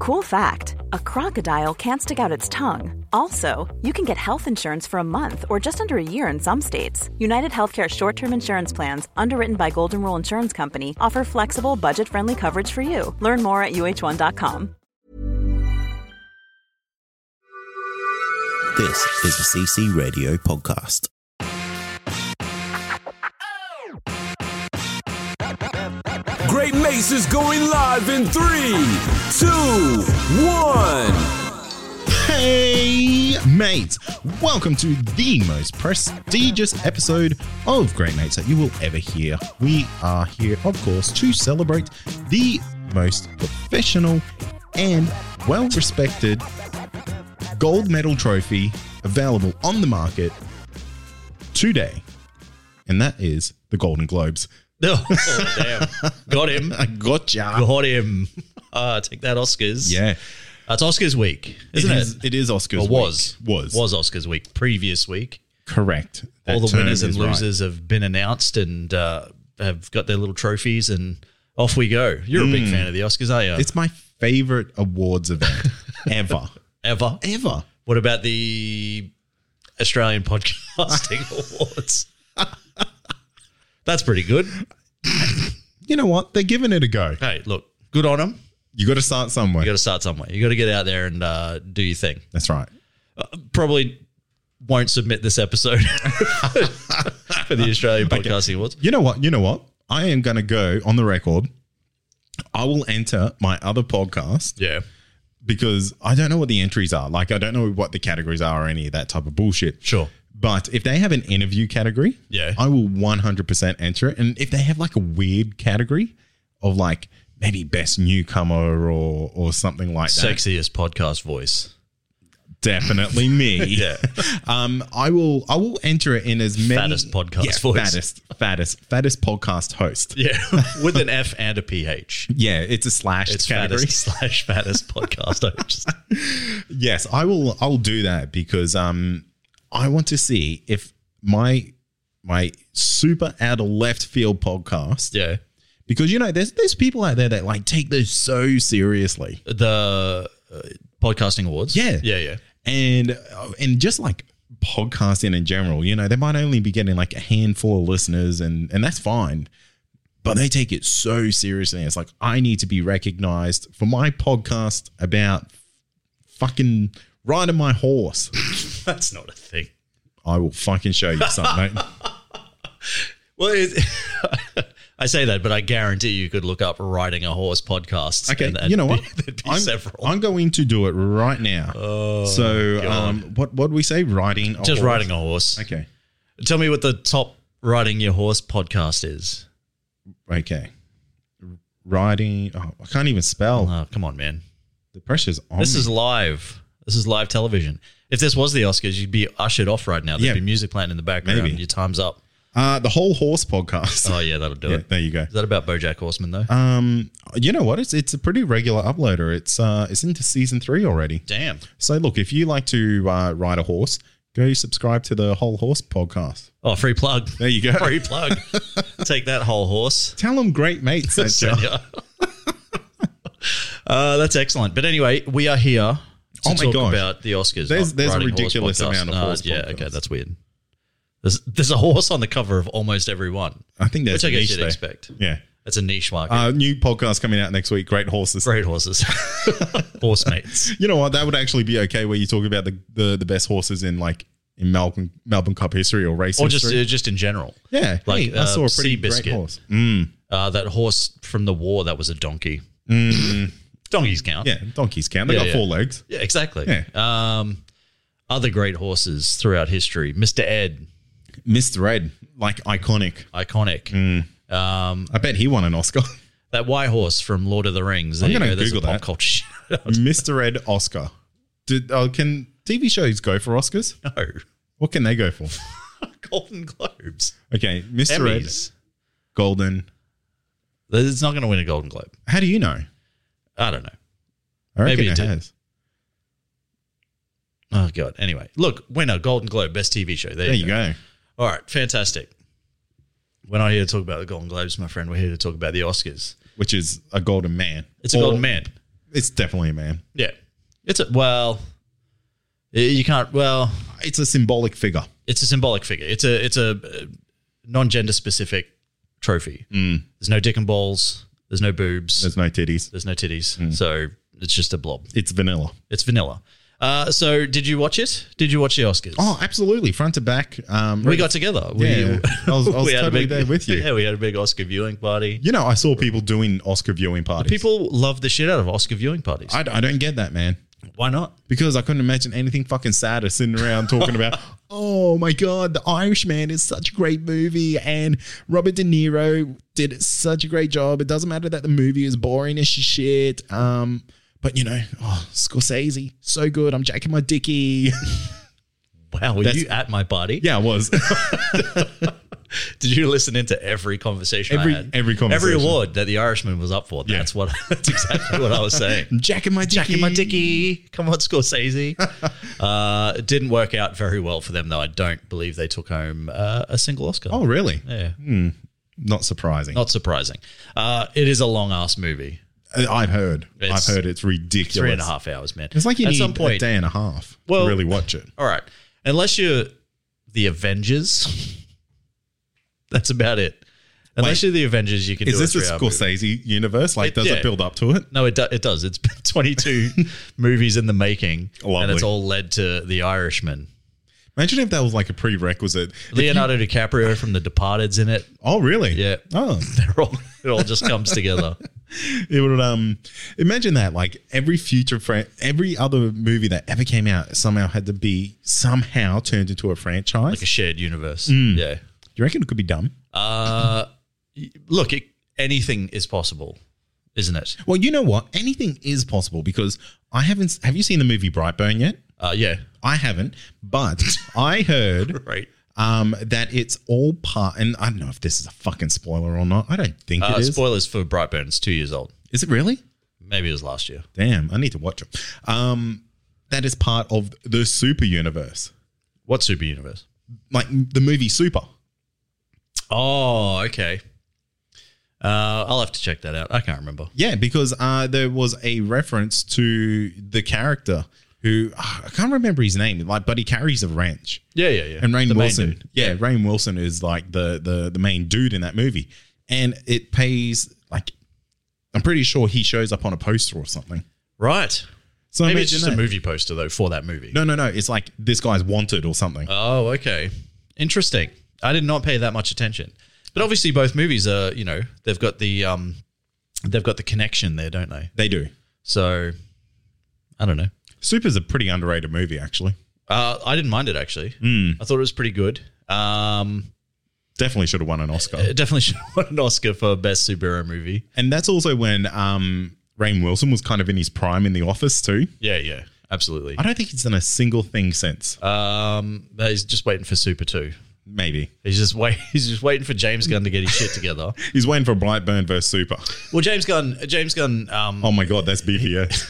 Cool fact, a crocodile can't stick out its tongue. Also, you can get health insurance for a month or just under a year in some states. United Healthcare short-term insurance plans, underwritten by Golden Rule Insurance Company, offer flexible, budget-friendly coverage for you. Learn more at uh1.com. This is a CC Radio podcast. Great Mates is going live in 3, 2, 1. Hey, mates. Welcome to the most prestigious episode of Great Mates that you will ever hear. We are here, of course, to celebrate the most professional and well-respected gold medal trophy available on the market today. And that is the Golden Globes. Oh, damn. Got him. I gotcha. Got him. Take that, Oscars. Yeah. It's Oscars week, isn't it? It is Oscars week. Was Was Oscars week. Previous week. Correct. All the winners and right. losers have been announced and have got their little trophies, and off we go. You're a big fan of the Oscars, are you? It's my favorite awards event ever. Ever? Ever. What about the Australian Podcasting Awards? That's pretty good. You know what? They're giving it a go. Hey, look, good on them. You got to start somewhere. You got to start somewhere. You got to get out there and do your thing. That's right. Probably won't submit this episode for the Australian Podcasting Awards. You know what? I am going to go on the record. I will enter my other podcast. Yeah. Because I don't know what the entries are. Like, I don't know what the categories are or any of that type of bullshit. Sure. But if they have an interview category, yeah, I will 100% enter it. And if they have like a weird category of like maybe best newcomer or something like that. Sexiest podcast voice. Definitely me. Yeah. I will enter it in as many. Fattest podcast voice. Fattest podcast host. Yeah. With an F and a PH. Yeah. It's a slash it's category. fattest podcast host. Yes. I'll do that because, I want to see if my super out of left field podcast. Yeah. Because, you know, there's people out there that like take this so seriously. The podcasting awards. Yeah. Yeah. And just like podcasting in general, you know, they might only be getting like a handful of listeners and that's fine. But they take it so seriously. It's like, I need to be recognized for my podcast about fucking riding my horse. That's not a thing. I will fucking show you something, mate. Well, I say that, but I guarantee you could look up riding a horse podcasts. Okay, and you know what? There'd be several. I'm going to do it right now. Oh, so, God. what do we say? Riding a horse? Just riding a horse. Okay. Tell me what the top riding your horse podcast is. Okay. Riding. Oh, I can't even spell. Oh, come on, man. The pressure's on. This me. is live. This is live television. If this was the Oscars, you'd be ushered off right now. There'd be music playing in the background. Maybe. Your time's up. The Whole Horse podcast. Oh, yeah, that'll do Yeah, it. there you go. Is that about BoJack Horseman, though? You know what? It's a pretty regular uploader. It's into season 3 already. Damn. So look, if you like to ride a horse, go subscribe to the Whole Horse podcast. Oh, free plug. There you go. Free plug. Take that, whole horse. Tell them Great Mates sent you. That's excellent. But anyway, we are here to talk gosh. about the Oscars. There's a Riding ridiculous Horse podcast. amount of horse Yeah, podcasts. okay, that's weird. There's a horse on the cover of almost every one. I think that's which I guess niche you'd though. expect. Yeah. That's a niche market. New podcast coming out next week. Great Horses. Great horses. Horse mates. You know what? That would actually be okay where you talk about the best horses in Melbourne Cup history or race Or history. just in general. Yeah. Like Hey, I saw a pretty Seabiscuit. great horse. That horse from the war, that was a donkey. Donkeys count. Yeah, donkeys count. They Yeah, got 4 legs. Yeah, exactly. Yeah. Other great horses throughout history. Mr. Ed. Mr. Ed, like iconic. Iconic. I bet he won an Oscar. That white horse from Lord of the Rings. There I'm you gonna go. There's a Google pop that. culture shout-out. Mr. Ed Oscar. Can TV shows go for Oscars? No. What can they go for? Golden Globes. Okay, Mr. Emmys. Ed, Golden. It's not going to win a Golden Globe. How do you know? I don't know. I reckon Maybe it it did. has. Oh, God. Anyway, look, winner, Golden Globe, best TV show. There you go. All right, fantastic. We're not here to talk about the Golden Globes, my friend. We're here to talk about the Oscars. Which is a golden man. It's a golden man. It's definitely a man. Yeah. It's you can't, It's a symbolic figure. it's a symbolic figure. It's a non-gender specific trophy. There's no dick and balls. There's no boobs. There's no titties. There's no titties. So it's just a blob. It's vanilla. It's vanilla. So did you watch it? Did you watch the Oscars? Oh, absolutely. Front to back. We got together. Yeah, I was we had totally there with you. Yeah, we had a big Oscar viewing party. You know, I saw people doing Oscar viewing parties. People love the shit out of Oscar viewing parties. I don't get that, man. Why not? Because I couldn't imagine anything fucking sadder sitting around talking about, oh my God, The Irishman is such a great movie and Robert De Niro did such a great job. It doesn't matter that the movie is boring as shit. But you know, Scorsese, so good. I'm jacking my dickie. Wow, were you at my party? Yeah, I was. Did you listen into every conversation I had? Every conversation. Every award that The Irishman was up for. That's exactly what I was saying. I'm jacking my dickie. Jacking my dickie. Come on, Scorsese. It didn't work out very well for them, though. I don't believe they took home a single Oscar. Oh, really? Yeah. Not surprising. Not surprising. It is a long-ass movie. I've heard it's ridiculous. 3.5 hours, man. It's like you At need some point, a day and a half Well- to really watch it. All right. Unless you're the Avengers, that's about it. Unless you're the Avengers, you can Is do this a a 3-hour movie. Scorsese universe? Like, does yeah. it build up to it? No, it does. It's been 22 movies in the making, Lovely. and it's all led to The Irishman. Imagine if that was like a prerequisite. Leonardo DiCaprio from The Departed's in it. Oh, really? Yeah. Oh, It all just comes together. it would. Imagine that. Like every other movie that ever came out somehow had to be somehow turned into a franchise. Like a shared universe. Yeah. Do you reckon it could be done? Look, anything is possible, isn't it? Well, you know what? Anything is possible because I haven't. Have you seen the movie Brightburn yet? Yeah. I haven't, but I heard Right. that it's all part. And I don't know if this is a fucking spoiler or not. I don't think it is. Spoilers for Brightburn. It's 2 years old. Is it really? Maybe it was last year. Damn, I need to watch it. That is part of the super universe, What super universe? like the movie Super. Oh, okay. I'll have to check that out. I can't remember. Yeah, because there was a reference to the character who I can't remember his name, but he carries a wrench. Yeah. And Rainn The main Wilson, dude. yeah, Rainn Wilson is like the main dude in that movie, and it pays like I'm pretty sure he shows up on a poster or something. Right. So Maybe it's imagine just a that. movie poster, though, for that movie. No, it's like this guy's wanted or something. Oh, okay. Interesting. I did not pay that much attention. But obviously both movies are, they've got the connection there, don't they? They do. So, I don't know. Super's a pretty underrated movie, actually. I didn't mind it, actually. I thought it was pretty good. Definitely should have won an Oscar. It definitely should have won an Oscar for Best Superhero Movie. And that's also when Rainn Wilson was kind of in his prime in The Office too. Yeah, absolutely. I don't think he's done a single thing since. He's just waiting for Super 2. Maybe. He's just waiting for James Gunn to get his shit together. He's waiting for Brightburn versus Super. Well, James Gunn. Oh my God, that's BPS.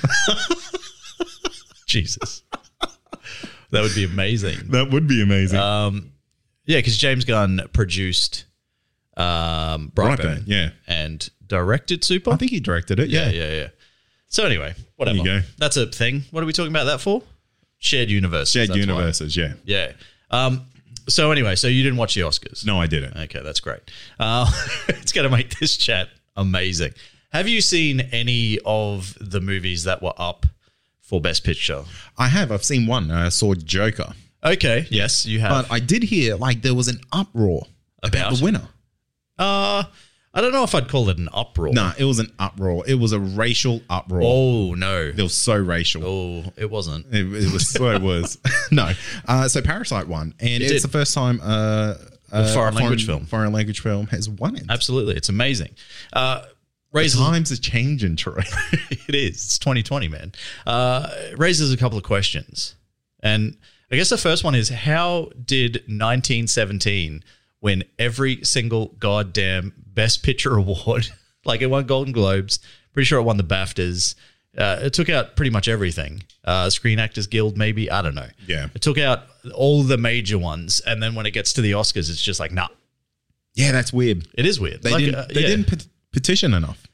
Jesus, that would be amazing. That would be amazing. Yeah, because James Gunn produced Brightburn, yeah. and directed Super. I think he directed it. Yeah. Yeah. So anyway, whatever. There you go. That's a thing. What are we talking about that for? Shared universes. Shared that's why. universes, yeah. Yeah. So anyway, so you didn't watch the Oscars? No, I didn't. Okay, that's great. It's going to make this chat amazing. Have you seen any of the movies that were up for Best Picture? I have. I've seen one. I saw Joker. Okay, yes, you have. But I did hear like there was an uproar about the winner. I don't know if I'd call it an uproar. No, it was an uproar. It was a racial uproar. Oh, no. It was so racial. Oh, it wasn't. It was so it was. No. So Parasite won. And It it's did. the first time a foreign language film. Foreign language film has won it. Absolutely. It's amazing. The Raises, times are changing, Troy. it is. It's 2020, man. Raises a couple of questions. And I guess the first one is, how did 1917 win every single goddamn Best Picture award? Like it won Golden Globes. Pretty sure it won the BAFTAs. It took out pretty much everything. Screen Actors Guild, maybe. I don't know. Yeah. It took out all the major ones. And then when it gets to the Oscars, it's just like, nah. Yeah, that's weird. It is weird. They didn't petition enough.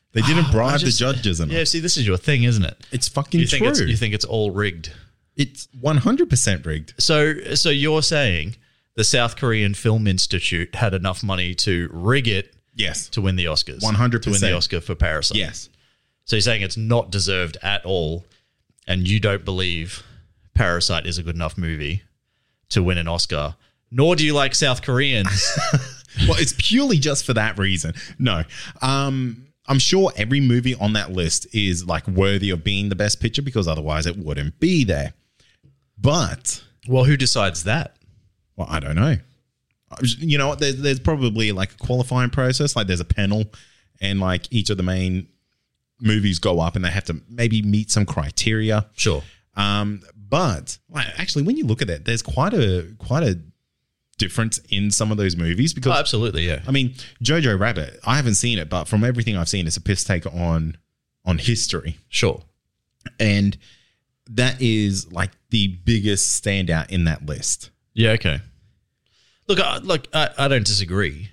They didn't bribe the judges enough. Yeah, see, this is your thing, isn't it? It's fucking You think true. you think it's all rigged. It's 100% rigged. So you're saying the South Korean Film Institute had enough money to rig it Yes. to win the Oscars? 100%. To win the Oscar for Parasite? Yes. So you're saying it's not deserved at all, and you don't believe Parasite is a good enough movie to win an Oscar, nor do you like South Koreans. Well, it's purely just for that reason. No. I'm sure every movie on that list is like worthy of being the best picture because otherwise it wouldn't be there. But, Well, who decides that? well, I don't know. You know what? There's probably like a qualifying process. Like there's a panel and like each of the main movies go up and they have to maybe meet some criteria. Sure. But like, actually, when you look at it, there's quite a difference in some of those movies because Absolutely, yeah. I mean, Jojo Rabbit, I haven't seen it, but from everything I've seen, it's a piss take on history. Sure. And that is like the biggest standout in that list. Yeah, okay. Look, I don't disagree.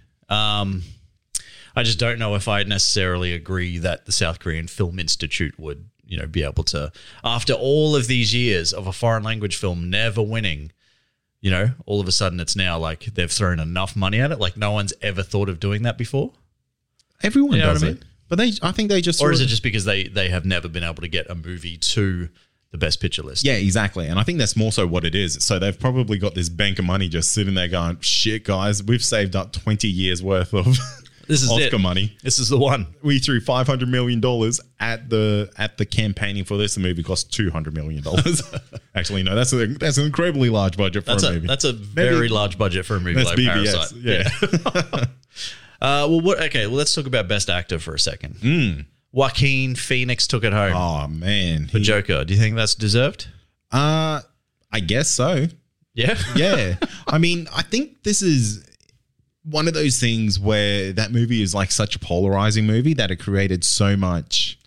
I just don't know if I necessarily agree that the South Korean Film Institute would, be able to, after all of these years of a foreign language film never winning, all of a sudden it's now like they've thrown enough money at it. Like no one's ever thought of doing that before. Everyone You know does what I it. mean? But I think they just Or is it just because they have never been able to get a movie to the best picture list? Yeah, exactly. And I think that's more so what it is. So they've probably got this bank of money just sitting there going, shit, guys, we've saved up 20 years worth of This is Oscar it. money. This is the one. We threw $500 million at the campaigning for this. The movie cost $200 million. Actually, no, that's an incredibly large budget for a movie. That's a very large budget for a movie That's like BBS. Parasite. Yeah. Well, let's talk about Best Actor for a second. Joaquin Phoenix took it home Oh, man. for Joker. Do you think that's deserved? I guess so. Yeah? Yeah. I mean, I think this is one of those things where that movie is like such a polarizing movie that it created so much,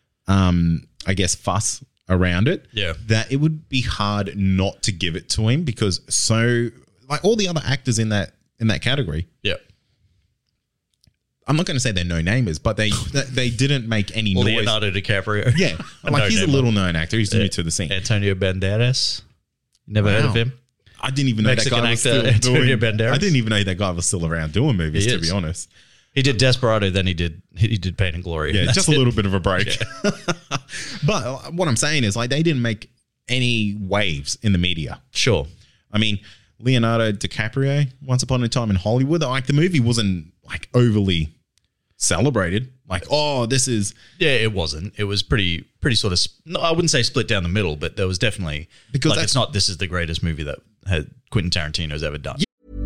I guess, fuss around it. Yeah. That it would be hard not to give it to him because like all the other actors in that category, Yeah. I'm not going to say they're no-namers, but they didn't make any noise. Leonardo DiCaprio. Yeah. Like he's a No-namer. little known actor. He's new to the scene. Antonio Banderas. Never heard of him? I didn't even know Mexican that guy was actor still Antonio doing. Banderas. I didn't even know that guy was still around doing movies. He To is. be honest, He did Desperado, then he did Pain and Glory. yeah, That's just a it. little bit of a break. But what I'm saying is, like, they didn't make any waves in the media. Sure. I mean, Leonardo DiCaprio, Once Upon a Time in Hollywood, like the movie wasn't like overly celebrated. Like, oh, this is Yeah, it wasn't. It was pretty sort of. No, I wouldn't say split down the middle, but there was definitely Because like that's- it's not. This is the greatest movie that Quentin Tarantino's ever done.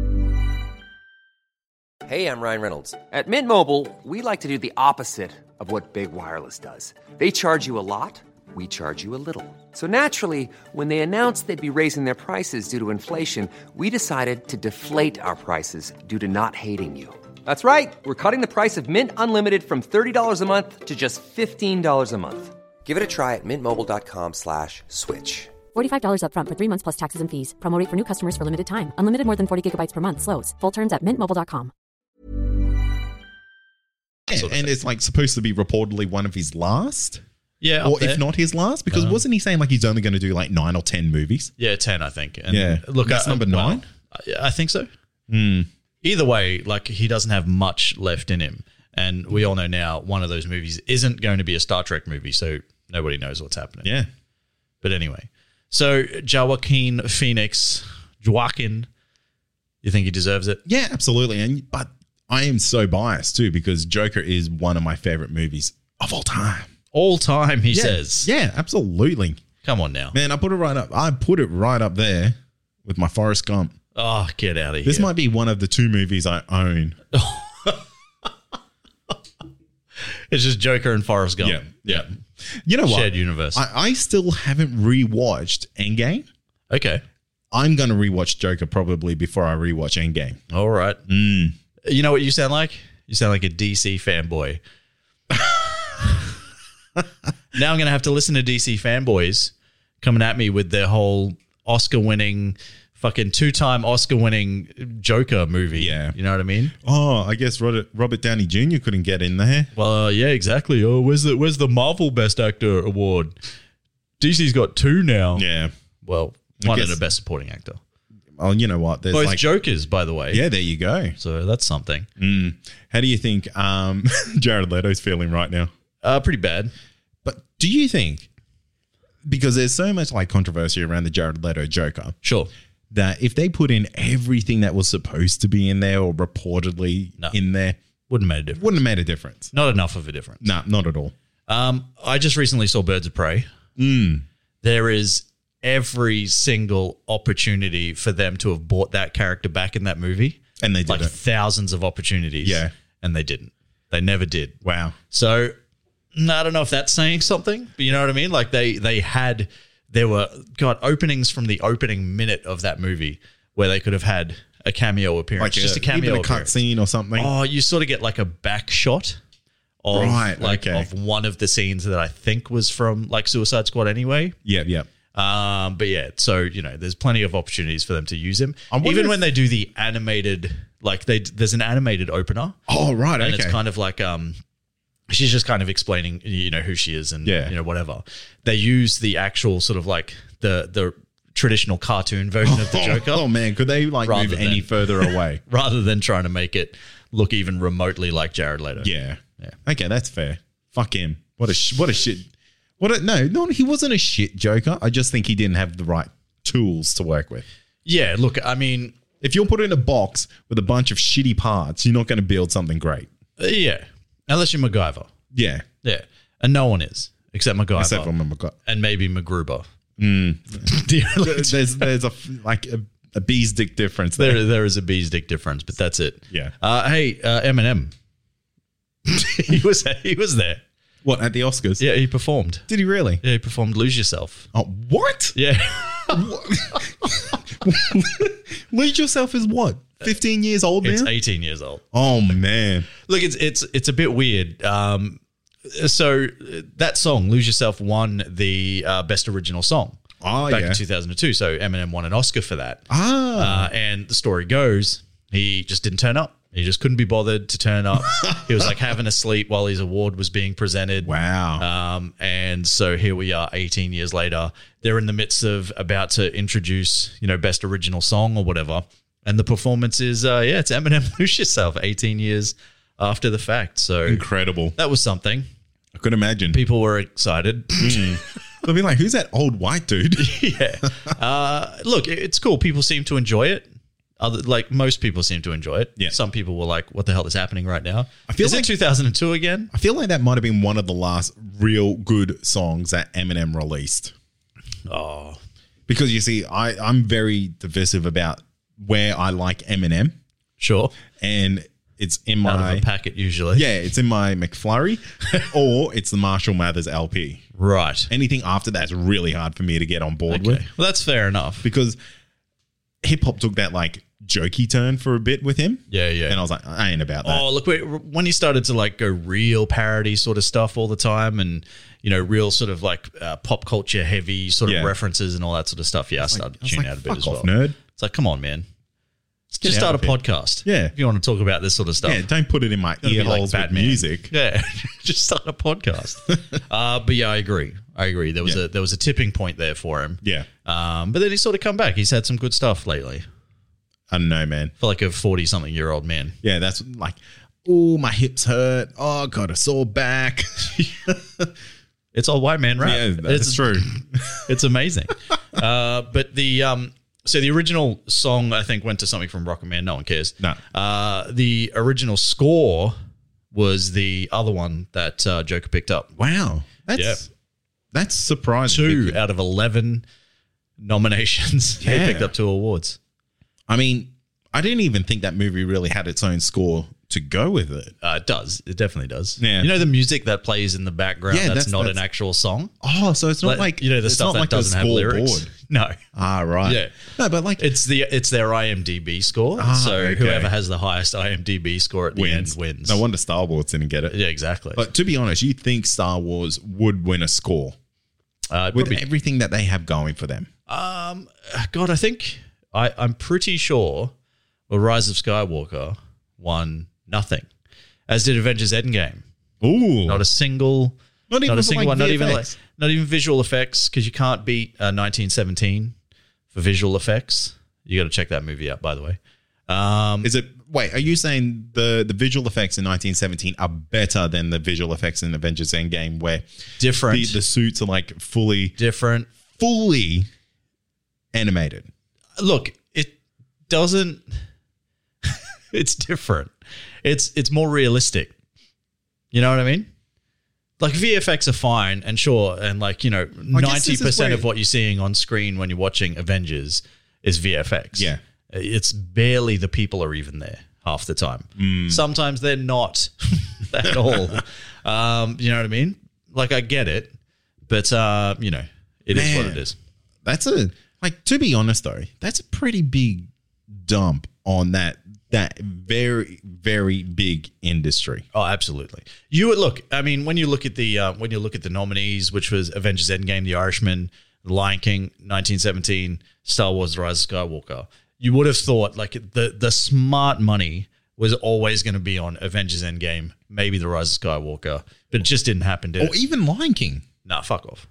Hey, I'm Ryan Reynolds. At Mint Mobile, we like to do the opposite of what Big Wireless does. They charge you a lot, we charge you a little. So naturally, when they announced they'd be raising their prices due to inflation, we decided to deflate our prices due to not hating you. That's right. We're cutting the price of Mint Unlimited from $30 a month to just $15 a month. Give it a try at mintmobile.com/switch. $45 up front for 3 months plus taxes and fees. Promo rate for new customers for limited time. Unlimited more than 40 gigabytes per month. Slows full terms at mintmobile.com. and it's like supposed to be reportedly one of his last, Yeah, or up there. if not his last, because wasn't he saying like he's only going to do like 9 or 10 movies? Yeah, 10, I think. And Yeah. That's number 9? I think so. Either way, like he doesn't have much left in him. And we all know now one of those movies isn't going to be a Star Trek movie, so nobody knows what's happening. Yeah. But anyway, so Joaquin Phoenix, you think he deserves it? Yeah, absolutely. But I am so biased too because Joker is one of my favorite movies of all time. All time, he says. Yeah, absolutely. Come on now. Man, I put it right up. I put it right up there with my Forrest Gump. Oh, get out of here. This might be one of the 2 movies I own. It's just Joker and Forrest Gump. Yeah. You know what? Shared universe. I still haven't rewatched Endgame. Okay. I'm going to rewatch Joker probably before I rewatch Endgame. All right. You know what you sound like? You sound like a DC fanboy. Now I'm going to have to listen to DC fanboys coming at me with their whole Oscar-winning fucking 2-time Oscar-winning Joker movie. Yeah. You know what I mean? Oh, I guess Robert Downey Jr. couldn't get in there. Well, yeah, exactly. Oh, where's the Marvel Best Actor award? DC's got 2 now. Yeah. Well, one of the Best Supporting Actor. Oh, you know what? There's Both Jokers, by the way. Yeah, there you go. So that's something. How do you think Jared Leto's feeling right now? Pretty bad. But do you think, because there's so much like controversy around the Jared Leto Joker, Sure. that if they put in everything that was supposed to be in there or reportedly in there, Wouldn't have made a difference. wouldn't have made a difference. Not enough of a difference. Nah, not at all. I just recently saw Birds of Prey. There is every single opportunity for them to have brought that character back in that movie. And they did like it. thousands of opportunities. Yeah. And they didn't. They never did. Wow. So I don't know if that's saying something, but you know what I mean? Like there were openings from the opening minute of that movie where they could have had a cameo appearance. Like just a cameo even a appearance. cutscene or something. Oh, you sort of get like a back shot of of one of the scenes that I think was from like Suicide Squad anyway. Yeah. But yeah, so there's plenty of opportunities for them to use him. I wonder Even if- when they do the animated, like there's an animated opener. Oh, right. And Okay. it's kind of like she's just kind of explaining who she is and whatever. They use the actual sort of like the traditional cartoon version of the Joker. Oh man, could they like Rather move any than- further away? rather than trying to make it look even remotely like Jared Leto. Yeah. Okay, that's fair. Fuck him. What a shit. No, he wasn't a shit Joker. I just think he didn't have the right tools to work with. Yeah, look, I mean, If you're put in a box with a bunch of shitty parts, you're not going to build something great. yeah, unless you're MacGyver. Yeah. Yeah, and no one is except MacGyver. Except for MacGyver. and maybe MacGruber. There's a bee's dick difference there. There is a bee's dick difference, but that's it. Yeah. Hey, Eminem. he was there. What, at the Oscars? Yeah, he performed. Did he really? Yeah, he performed "Lose Yourself." Oh, what? Yeah, Lose Yourself is what? 15 years old now? it's 18 years old. Oh, man. Look, it's a bit weird. So that song "Lose Yourself" won the Best Original Song back in 2002. So Eminem won an Oscar for that. And the story goes, he just didn't turn up. He just couldn't be bothered to turn up. He was like having a sleep while his award was being presented. Wow. And so here we are 18 years later. They're in the midst of about to introduce, Best Original Song or whatever. And the performance is, it's Eminem "Lose Yourself" 18 years after the fact. So Incredible. that was something. I could imagine. People were excited. They'll be like, who's that old white dude? Yeah. Look, it's cool. People seem to enjoy it. Most people seem to enjoy it. Yeah. Some people were like, what the hell is happening right now? I feel is like- it 2002 again? I feel like that might have been one of the last real good songs that Eminem released. Oh. Because you see, I'm very divisive about where I like Eminem. Sure. And it's in Out my... of a packet usually. Yeah, it's in my McFlurry or it's the Marshall Mathers LP. Right. Anything after that's really hard for me to get on board with. Well, that's fair enough. Because hip-hop took that like jokey turn for a bit with him. Yeah. And I was like, I ain't about that. Oh, look, when he started to like go real parody sort of stuff all the time and, real sort of like pop culture heavy sort of Yeah. references and all that sort of stuff. Yeah, I started to tune out a bit fuck as well. off, nerd. It's like, come on, man. get Just out start a of here. podcast. Yeah. If you want to talk about this sort of stuff. Yeah, don't put it in my Gotta be ear like holes with Batman. music. Yeah, just start a podcast. But yeah, I agree. There was a tipping point there for him. Yeah. But then he's sort of come back. He's had some good stuff lately. I don't know, man. For like a 40-something-year-old man. Yeah, that's like, oh, my hips hurt. Oh, got a sore back. It's all white man rap. Yeah, that's true. It's amazing. But the original song I think went to something from Rocket Man. No one cares. No. The original score was the other one that Joker picked up. Wow. That's surprising. 2 out of 11 nominations. He Yeah. picked up 2 awards. I mean, I didn't even think that movie really had its own score to go with it. It does. It definitely does. Yeah. You know the music that plays in the background Yeah, that's not that's- an actual song? Oh, so it's not like the it's stuff not that like doesn't have lyrics. scoreboard. No. Ah, right. Yeah. No, but like It's their IMDb score. So okay. whoever has the highest IMDb score at the end wins. No wonder Star Wars didn't get it. Yeah, exactly. But to be honest, you think Star Wars would win a score It'd with probably- everything that they have going for them? God, I think I'm pretty sure Rise of Skywalker won nothing, as did Avengers Endgame. Ooh. Not a single one, not even visual effects, because you can't beat 1917 for visual effects. You got to check that movie out, by the way. Are you saying the visual effects in 1917 are better than the visual effects in Avengers Endgame, where different the suits are like fully animated? Look, it doesn't. It's different. It's more realistic. You know what I mean? Like VFX are fine and sure, and like, you know, 90% of what you're seeing on screen when you're watching Avengers is VFX. Yeah. It's barely the people are even there half the time. Sometimes they're not at all. You know what I mean? Like, I get it, but you know, it is what it is. That's to be honest though, that's a pretty big dump on that very, very big industry. Oh, absolutely. You would look. I mean, when you look at the nominees, which was Avengers Endgame, The Irishman, The Lion King, 1917, Star Wars: The Rise of Skywalker, you would have thought like the smart money was always going to be on Avengers Endgame, maybe The Rise of Skywalker, but it just didn't happen, did it? Or even Lion King. Nah, fuck off.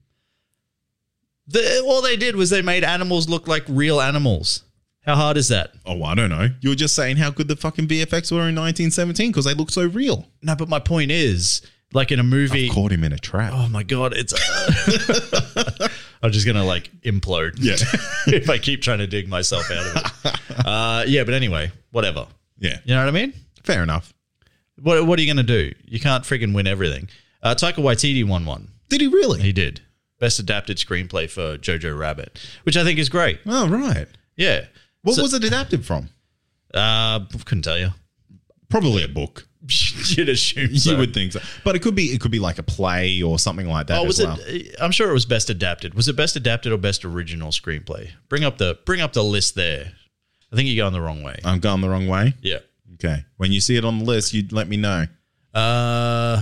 All they did was they made animals look like real animals. How hard is that? Oh, I don't know. You were just saying how good the fucking VFX were in 1917 because they look so real. No, but my point is, like in a movie... I've caught him in a trap. Oh my God, it's... I'm just going to like implode. Yeah. If I keep trying to dig myself out of it. Yeah, but anyway, whatever. Yeah. You know what I mean? Fair enough. What are you going to do? You can't friggin' win everything. Taika Waititi won one. Did he really? He did. Best adapted screenplay for Jojo Rabbit, which I think is great. Oh, right. Yeah. What was it adapted from? Couldn't tell you. Probably a book. You'd assume so. You would think so. But it could be like a play or something like that. Was it? I'm sure it was best adapted. Was it best adapted or best original screenplay? Bring up the list there. I think you're going the wrong way. I'm going the wrong way? Yeah. Okay. When you see it on the list, you'd let me know. Yeah.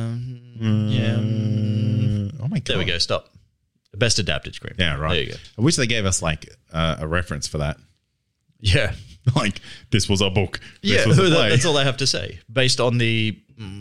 Oh my God. There we go. Stop. Best adapted screenplay. Yeah, right. There you go. I wish they gave us like a reference for that. Yeah. Like, this was a book. Yeah, was a play. That's all I have to say. Based on the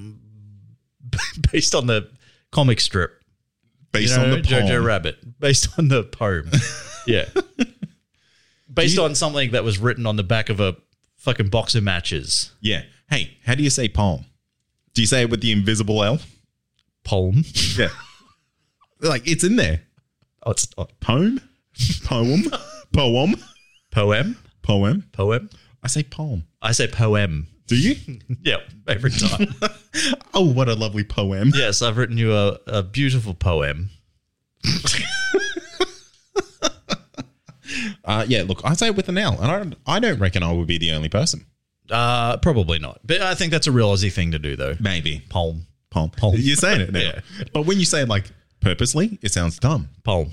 comic strip. Based on the poem. Jojo Rabbit. Based on the poem. Yeah. Based on something that was written on the back of a fucking box of matches. Yeah. Hey, how do you say poem? Do you say it with the invisible L? Poem. Yeah. Like, it's in there. Oh, it's not. Poem? Poem? Poem? Poem? Poem? Poem? I say poem. I say poem. Do you? Yeah, every time. Oh, what a lovely poem. Yes, I've written you a beautiful poem. Yeah, look, I say it with an L, and I don't reckon I would be the only person. Probably not. But I think that's a real Aussie thing to do, though. Maybe. Poem. Poem. Poem. You're saying it now. Yeah. But when you say it like purposely, it sounds dumb. Poem.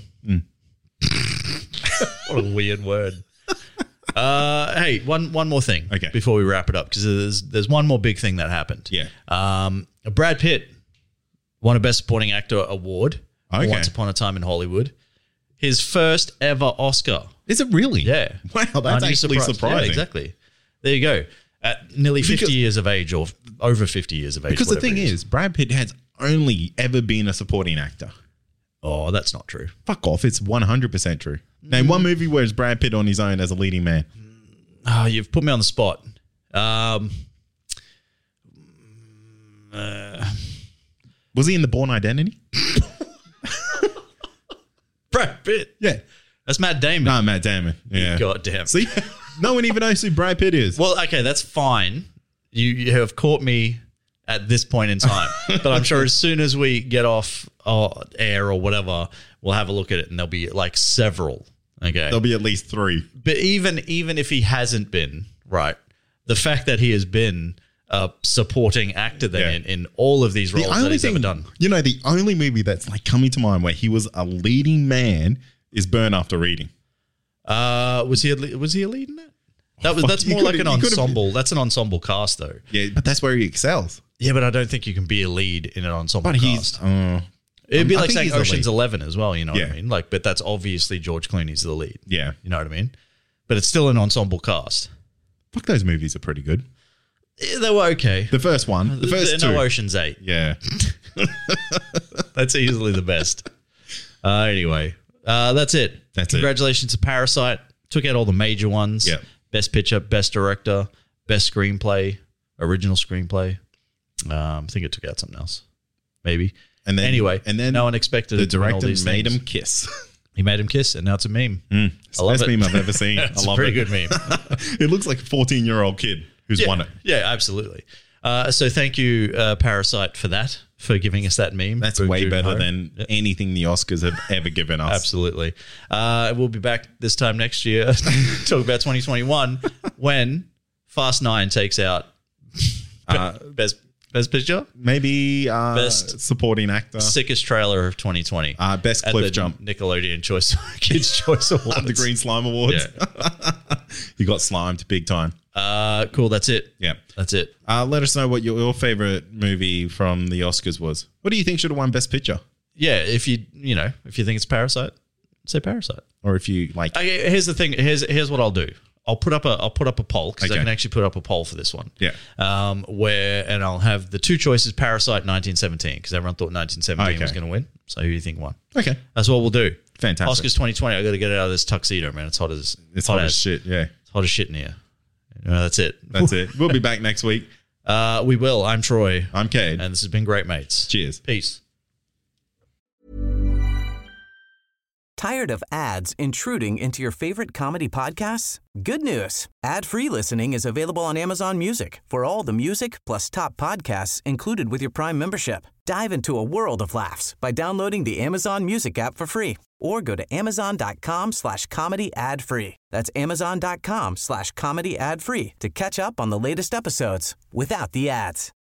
What a weird word. Hey, one more thing before we wrap it up, because there's one more big thing that happened. Yeah. Brad Pitt won a Best Supporting Actor award Once Upon a Time in Hollywood. His first ever Oscar. Is it really? Yeah. Wow, that's actually surprising. Yeah, exactly. There you go. At nearly 50 years of age, or over 50 years of age. Because the thing is, Brad Pitt has only ever been a supporting actor. Oh, that's not true. Fuck off. It's 100% true. Name one movie where it's Brad Pitt on his own as a leading man. Oh, you've put me on the spot. Was he in The Bourne Identity? Brad Pitt. Yeah. That's Matt Damon. No, Matt Damon. Yeah. God damn. See? No one even knows who Brad Pitt is. Well, okay, that's fine. You have caught me at this point in time. But I'm sure as soon as we get off air or whatever, we'll have a look at it and there'll be like several. Okay. There'll be at least 3. But even if he hasn't been, right, the fact that he has been a supporting actor then in all of these roles that he's ever done. You know, the only movie that's like coming to mind where he was a leading man is Burn After Reading. Was he a lead in that? That's more like an ensemble. That's an ensemble cast, though. Yeah, but that's where he excels. Yeah, but I don't think you can be a lead in an ensemble But cast. It'd be like saying Ocean's 11 as well, you know what I mean? Like, but that's obviously George Clooney's the lead. Yeah. You know what I mean? but it's still an ensemble cast. Fuck, those movies are pretty good. They were okay. The first one. The first two. No Ocean's 8. Yeah. That's easily the best. Anyway, that's it. Congratulations to Parasite. Took out all the major ones. Yep. Best picture, best director, best screenplay, original screenplay. I think it took out something else. Maybe. And then no one expected the it to win all director these made things. him kiss. He made him kiss, and now it's a meme. It's the best meme I've ever seen. It's I love a pretty it. good meme. It looks like a 14-year-old kid who's won it. Yeah, absolutely. So thank you, Parasite, for giving us that meme. That's Boom, way Doom, better Ho. than anything the Oscars have ever given us. Absolutely. We'll be back this time next year talk about 2021 when Fast 9 takes out best picture, Maybe Best supporting actor. sickest trailer of 2020. Best at cliff the jump. Nickelodeon Kids Choice Awards. The Green Slime Awards. You got slimed big time. Cool. That's it. Yeah. That's it. Let us know what your favorite movie from the Oscars was. What do you think should have won Best Picture? Yeah. If you think it's Parasite, say Parasite. Or if you like... Okay, here's the thing. Here's what I'll do. I'll put up a poll because I can actually put up a poll for this one. Yeah. And I'll have the two choices: Parasite, 1917, because everyone thought 1917 was going to win. So who do you think won? Okay. That's what we'll do. Fantastic. Oscars 2020. I got to get out of this tuxedo, man. It's hot as shit. Yeah. It's hot as shit in here. That's it. That's it. We'll be back next week. We will. I'm Troy. I'm Cade. And this has been Great Mates. Cheers. Peace. Tired of ads intruding into your favorite comedy podcasts? Good news. Ad-free listening is available on Amazon Music for all the music plus top podcasts included with your Prime membership. Dive into a world of laughs by downloading the Amazon Music app for free or go to amazon.com/comedy ad-free. That's amazon.com/comedy ad-free to catch up on the latest episodes without the ads.